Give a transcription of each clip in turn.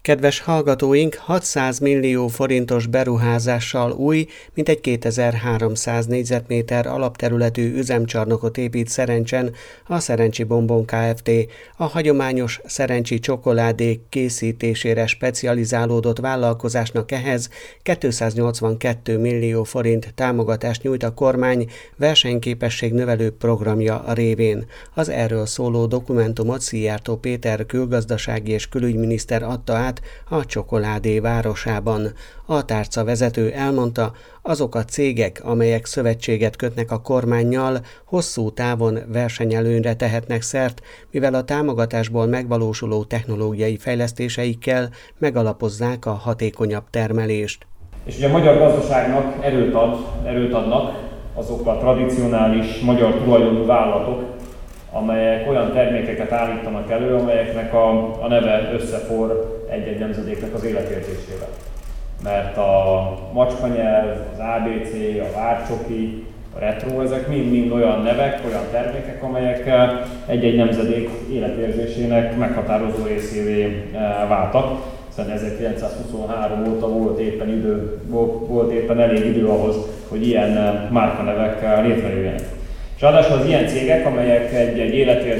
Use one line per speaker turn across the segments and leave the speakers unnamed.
Kedves hallgatóink, 600 millió forintos beruházással új, mintegy 2300 négyzetméter alapterületű üzemcsarnokot épít Szerencsen a Szerencsi Bonbon Kft. A hagyományos szerencsi csokoládék készítésére specializálódott vállalkozásnak ehhez 282 millió forint támogatást nyújt a kormány versenyképesség növelő programja révén. Az erről szóló dokumentumot Szijjártó Péter külgazdasági és külügyminiszter adta át a csokoládé városában. A tárca vezető elmondta, azok a cégek, amelyek szövetséget kötnek a kormánnyal, hosszú távon versenyelőnyre tehetnek szert, mivel a támogatásból megvalósuló technológiai fejlesztéseikkel megalapozzák a hatékonyabb termelést.
És ugye a magyar gazdaságnak erőt adnak azok a tradicionális magyar tulajdonú vállalatok, amelyek olyan termékeket állítanak elő, amelyeknek a neve összeforr egy-egy nemzedéknek az életérzésével. Mert a macskanyelv, az ABC, a várcsoki, a retro, ezek mind-mind olyan nevek, olyan termékek, amelyek egy-egy nemzedék életérzésének meghatározó részévé váltak. Hiszen 1923 óta volt éppen elég idő ahhoz, hogy ilyen márkanevek létrejöjjenek. És ráadásul az ilyen cégek, amelyek egy-egy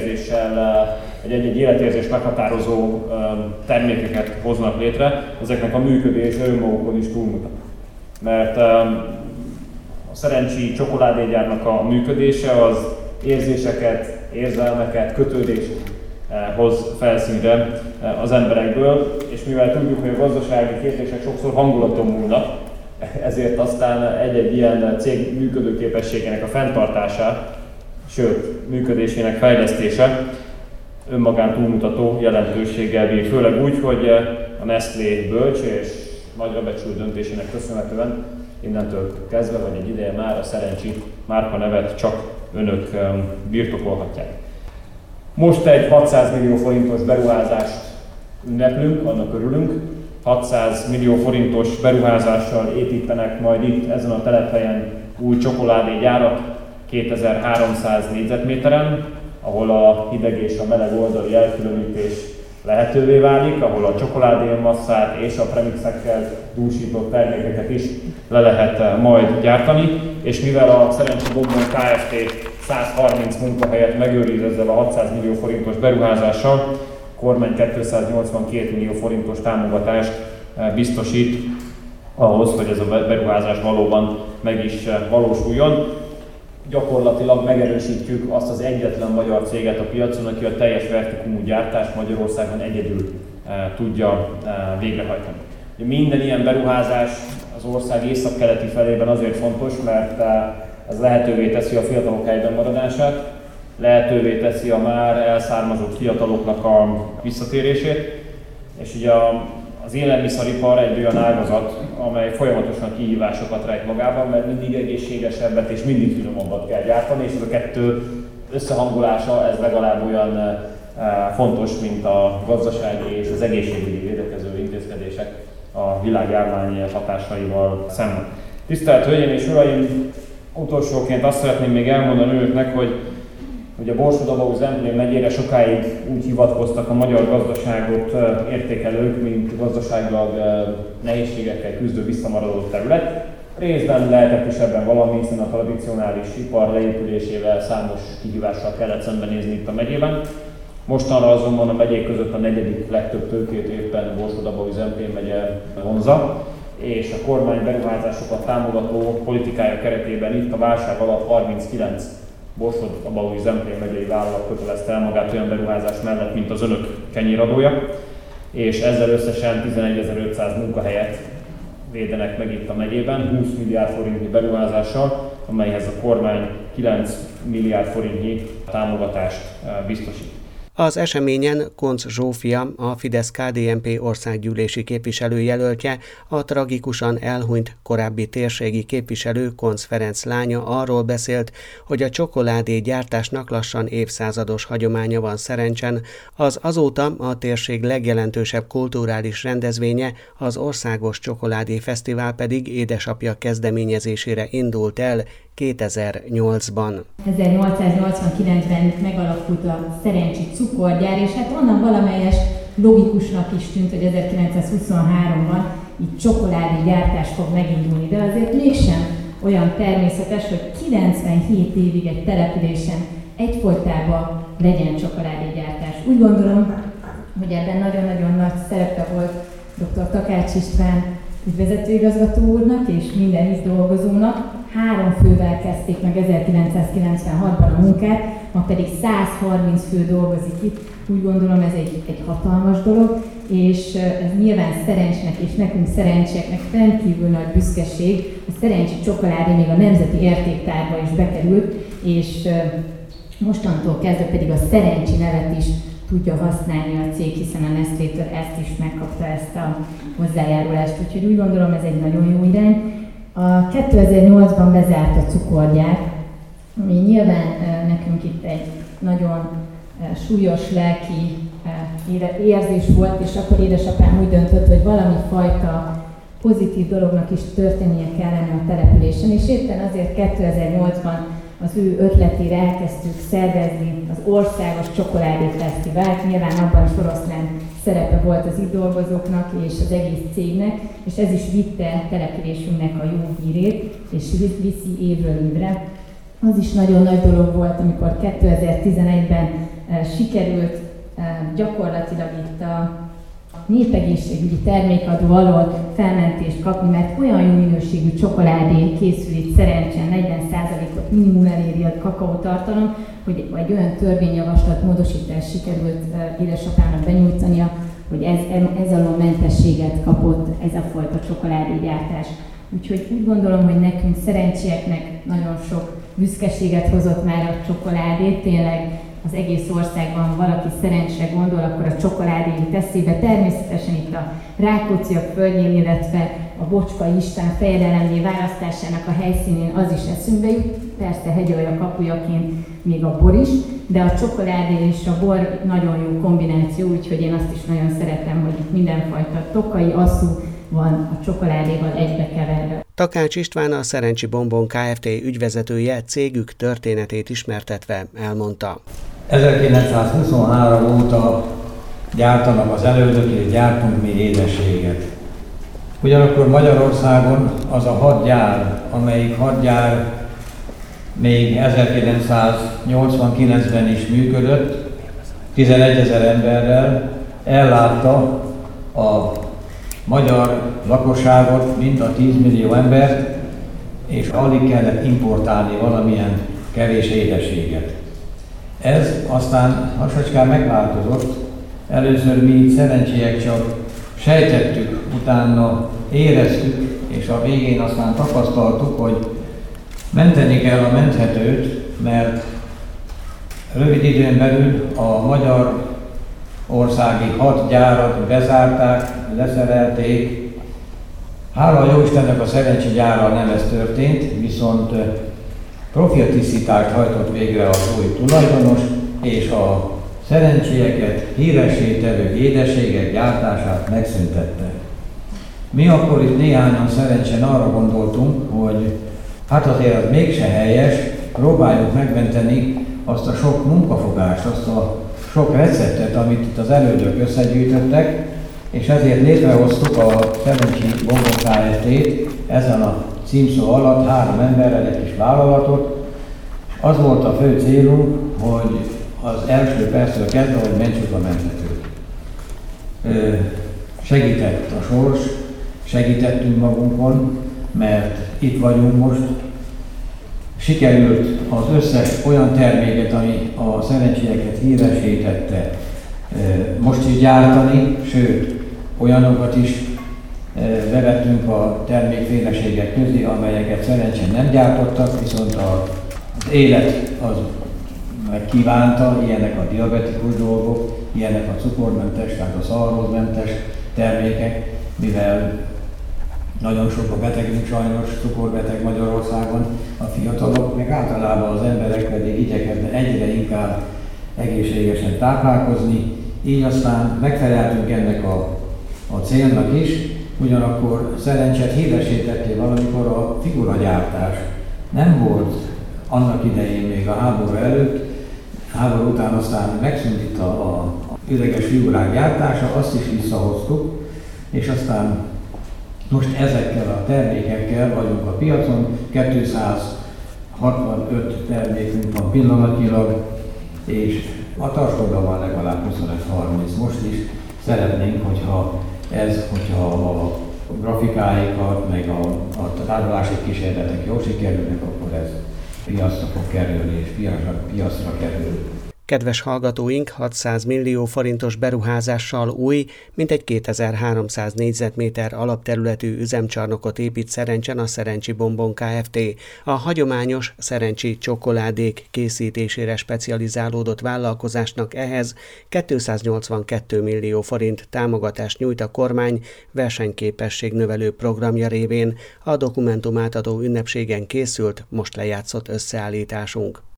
életérzés meghatározó termékeket hoznak létre, ezeknek a működése önmagukon is túlmutat. Mert a Szerencsi csokoládégyárnak a működése az érzéseket, érzelmeket, kötődést hoz felszínre az emberekből, és mivel tudjuk, hogy a gazdasági kérdések sokszor hangulaton múlnak, ezért aztán egy-egy ilyen cég működőképességének a fenntartása, sőt, működésének fejlesztése önmagán túlmutató jelentőséggel bír. Főleg úgy, hogy a Nestlé bölcs és nagyra becsült döntésének köszönhetően innentől kezdve, vagy egy ideje már a Szerencsi márkanevet csak önök birtokolhatják. Most egy 600 millió forintos beruházást ünneplünk, annak örülünk. 600 millió forintos beruházással építenek majd itt ezen a telephelyen új csokoládégyárat 2300 négyzetméteren, ahol a hideg és a meleg oldali elkülönítés lehetővé válik, ahol a csokoládémasszát és a premixekkel dúsított termékeket is le lehet majd gyártani, és mivel a Szerencsi Bonbon Kft. 130 munkahelyet megőriz ezzel a 600 millió forintos beruházással, a kormány 282 millió forintos támogatást biztosít ahhoz, hogy ez a beruházás valóban meg is valósuljon. Gyakorlatilag megerősítjük azt az egyetlen magyar céget a piacon, aki a teljes vertikumú gyártást Magyarországon egyedül tudja végrehajtani. Minden ilyen beruházás az ország északkeleti felében azért fontos, mert ez lehetővé teszi a fiatalok helyben maradását, lehetővé teszi a már elszármazott fiataloknak a visszatérését, és ugye az élelmiszeripar egy olyan ágazat, amely folyamatosan kihívásokat rejt magában, mert mindig egészségesebbet és mindig finomabbat kell gyártani, és ez a kettő összehangolása ez legalább olyan fontos, mint a gazdasági és az egészségügyi védekező intézkedések a világjárvány hatásaival szemben. Tisztelt Hölgyeim és Uraim! Utolsóként azt szeretném még elmondani önöknek, hogy a Borsod-Abaúj-Zemplén megyére sokáig úgy hivatkoztak a magyar gazdaságot értékelők, mint gazdaságilag nehézségekkel küzdő visszamaradott terület. Részben lehetett is ebben valami, hiszen a tradicionális ipar leépülésével számos kihívással kellett szembenézni itt a megyében. Mostanra azonban a megyék között a negyedik legtöbb tőkét éppen Borsod-Abaúj-Zemplén megye vonzza, és a kormány beruházásokat támogató politikája keretében itt a válság alatt 39 Borsod-Abaúj-Zemplén megyei vállalat kötelezte el magát olyan beruházás mellett, mint az önök kenyéradója, és ezzel összesen 11.500 munkahelyet védenek meg itt a megyében, 20 milliárd forintnyi beruházással, amelyhez a kormány 9 milliárd forintnyi támogatást biztosít.
Az eseményen Koncz Zsófia, a Fidesz-KDNP országgyűlési képviselőjelöltje, a tragikusan elhunyt korábbi térségi képviselő Koncz Ferenc lánya arról beszélt, hogy a csokoládégyártásnak lassan évszázados hagyománya van Szerencsen, az azóta a térség legjelentősebb kulturális rendezvénye, az Országos Csokoládé Fesztivál pedig édesapja kezdeményezésére indult el 2008-ban.
1889-ben megalakult a Szerencsi cukorgyár, és hát onnan valamelyes logikusnak is tűnt, hogy 1923-ban így csokoládégyártás fog megindulni, de azért mégsem olyan természetes, hogy 97 évig egy településen egyfolytában legyen csokoládégyártás. Úgy gondolom, hogy ebben nagyon-nagyon nagy szerepe volt dr. Takács István ügyvezetőigazgató úrnak és minden itt dolgozónak. 3 fővel kezdték meg 1996-ban a munkát, ma pedig 130 fő dolgozik itt. Úgy gondolom, ez egy hatalmas dolog, és ez nyilván Szerencsnek és nekünk szerencsieknek rendkívül nagy büszkeség. A szerencsi csokoládé még a nemzeti értéktárba is bekerült, és mostantól kezdve pedig a Szerencsi nevet is tudja használni a cég, hiszen a Nestlétől ezt is megkapta, ezt a hozzájárulást. Úgyhogy úgy gondolom, ez egy nagyon jó irány. A 2008-ban bezárt a cukorgyár, ami nyilván nekünk itt egy nagyon súlyos lelki érzés volt, és akkor édesapám úgy döntött, hogy valami fajta pozitív dolognak is történnie kellene a településen, és éppen azért 2008-ban az ő ötletére elkezdtük szervezni az országos csokoládéfesztivált. Nyilván abban is oroszlán szerepe volt az itt dolgozóknak és az egész cégnek, és ez is vitte településünknek a jó hírét, és viszi évről évre. Az is nagyon nagy dolog volt, amikor 2011-ben sikerült gyakorlatilag itt a népegészségügyi termékadó alól felmentést kapni, mert olyan jó minőségű csokoládé készül itt Szerencsen, 40%-ot minimum eléri a kakaótartalom, hogy egy olyan törvényjavaslat módosítást sikerült édesapának benyújtania, hogy ez alól mentességet kapott ez a fajta csokoládégyártás. Úgyhogy úgy gondolom, hogy nekünk szerencsieknek nagyon sok büszkeséget hozott már a csokoládé, tényleg az egész országban valaki szerencsére gondol, akkor a csokoládé jut eszébe. Természetesen itt a Rákócziak földjén, illetve a Bocskai István fejedelemné választásának a helyszínén az is eszünkbe jut. Persze Hegyalja kapujaként még a bor is, de a csokoládé és a bor nagyon jó kombináció, úgyhogy én azt is nagyon szeretem, hogy itt mindenfajta tokai asszú van a csokoládéval egybekeverve.
Takács István, a Szerencsi Bonbon Kft. Ügyvezetője cégük történetét ismertetve elmondta.
1923 óta gyártanak az elődök, és gyártunk mi édességet. Ugyanakkor Magyarországon az a 6 gyár, amelyik 6 gyár még 1989-ben is működött, 11 000 emberrel ellátta a magyar lakosságot, mind a 10 millió embert, és alig kellett importálni valamilyen kevés édességet. Ez aztán lassacskán megváltozott. Először mi szerencsiek csak sejtettük, utána éreztük, és a végén aztán tapasztaltuk, hogy menteni kell a menthetőt, mert rövid időn belül a magyar országi 6 gyárat bezárták, leszerelték. Hála jó Istennek a Szerencsi gyárral nem ez történt, viszont profiltisztítást hajtott végre az új tulajdonos, és a szerencsieket híressé tevő édességek gyártását megszüntette. Mi akkor itt néhányan Szerencsen arra gondoltunk, hogy hát azért az mégse helyes, próbáljuk megmenteni azt a sok munkafogást, azt a sok receptet, amit itt az elődök összegyűjtöttek, és ezért létrehoztuk a Szerencsi Bonbon Kft-t ezen a címszó alatt 3 emberrel egy kis vállalatot, és az volt a fő célunk, hogy az első perctől kezdve, hogy mentsük a menthetőt. Segített a sors, segítettünk magunkon, mert itt vagyunk most. Sikerült az összes olyan terméket, ami a szerencsieket híresítette, most is gyártani, sőt, olyanokat is bevettünk a termékféleségek közé, amelyeket Szerencsen nem gyártottak, viszont az élet az megkívánta, ilyenek a diabetikus dolgok, ilyenek a cukormentes, tehát a szarrózmentes termékek, mivel nagyon sok a betegünk sajnos, cukorbeteg Magyarországon, a fiatalok, meg általában az emberek pedig igyekeznek egyre inkább egészségesen táplálkozni, így aztán megfeleltünk ennek a célnak is, ugyanakkor Szerencset híresítették valamikor a figuragyártás. Nem volt annak idején még a háború előtt, háború után aztán megszűnt itt a üveges figurák gyártása, azt is visszahoztuk, és aztán most ezekkel a termékekkel vagyunk a piacon, 265 termékünk van pillanatnyilag, és a tartsodban legalább 25-30. Most is szeretnénk, hogyha a grafikáikat, meg a tárolási kísérletek jól sikerülnek, akkor ez piacra fog kerülni, és piacra kerül.
Kedves hallgatóink, 600 millió forintos beruházással új, mintegy 2300 négyzetméter alapterületű üzemcsarnokot épít Szerencsen a Szerencsi Bonbon Kft. A hagyományos szerencsi csokoládék készítésére specializálódott vállalkozásnak ehhez 282 millió forint támogatást nyújt a kormány versenyképesség növelő programja révén. A dokumentum átadó ünnepségen készült, most lejátszott összeállításunk.